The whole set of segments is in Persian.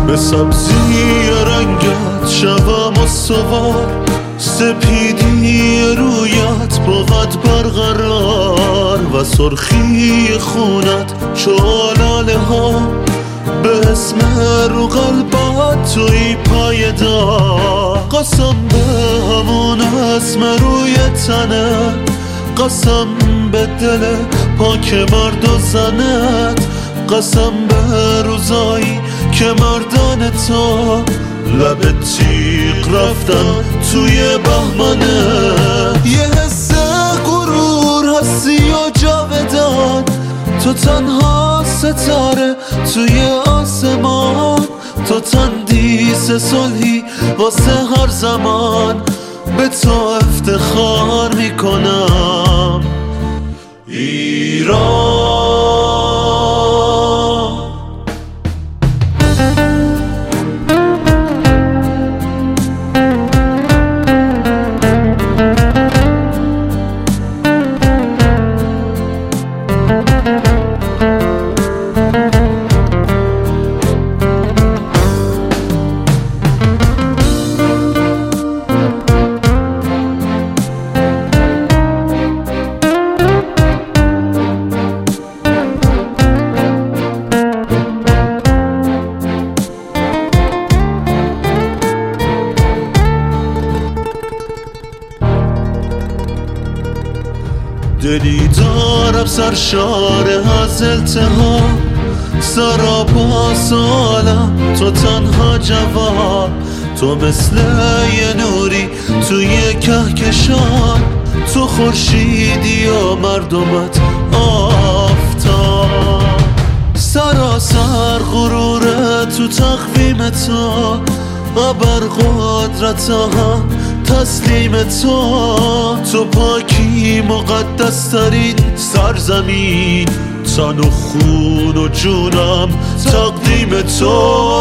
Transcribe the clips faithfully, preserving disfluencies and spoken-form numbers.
به سبزی رنگت شوم استوار، سپیدی رویت بود برقرار و سرخی خونت چالاله ها به اسم رو قلبت توی پایدار. قسم به همون اسم روی تنت، قسم به دل پاک مرد و زنت، قسم به روزایی که مردان تو لب تیغ رفتن توی بهمنه. یه حس غرور هستی و جاودان، تو تنها ستاره توی آسمان، تو تندیس صلحی واسه هر زمان. به تو افتخار میکنم ایران. دلی دارم سرشار از التهاب، سرابا سالم تو تنها جواب. تو مثل یه نوری توی کهکشان، تو خورشیدی و مردمت آفتاب. سراسر غروره تو تقویم تو، ابر قدرت هم تسلیم تو. تو پاکی مقدس ترین سرزمین، تن و خون و جونم تقدیم تو.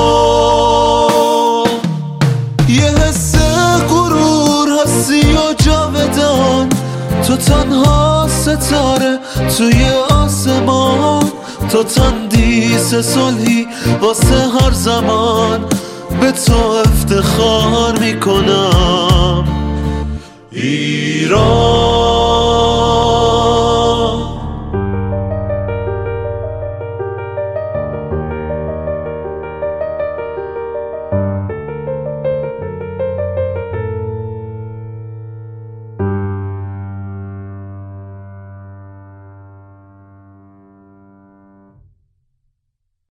یه حس غرور هستی و جاودان، تو تنها ستاره توی آسمان، تو تندیس صلحی واسه هر زمان. به تو افتخار میکنم ایران.